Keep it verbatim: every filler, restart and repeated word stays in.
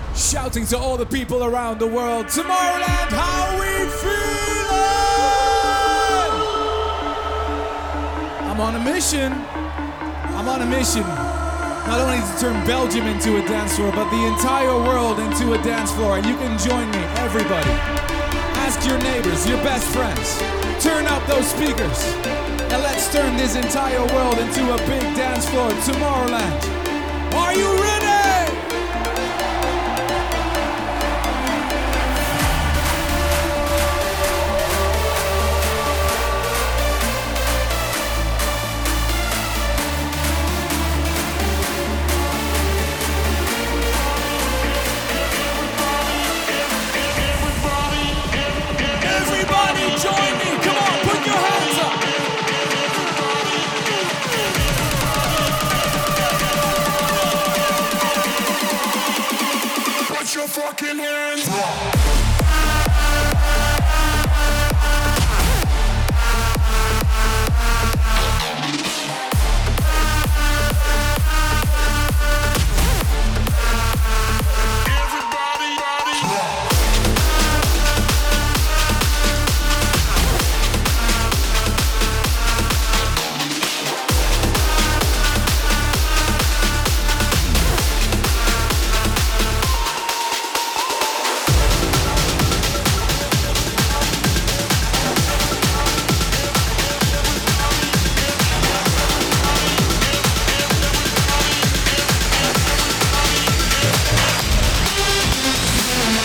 shouting to all the people around the world, Tomorrowland, how we feeling? I'm on a mission. I'm on a mission. Not only to turn Belgium into a dance floor, but the entire world into a dance floor. And you can join me, everybody. Ask your neighbors, your best friends. Turn up those speakers. And let's turn this entire world into a big dance floor, Tomorrowland. Are you ready? Your fucking hands up.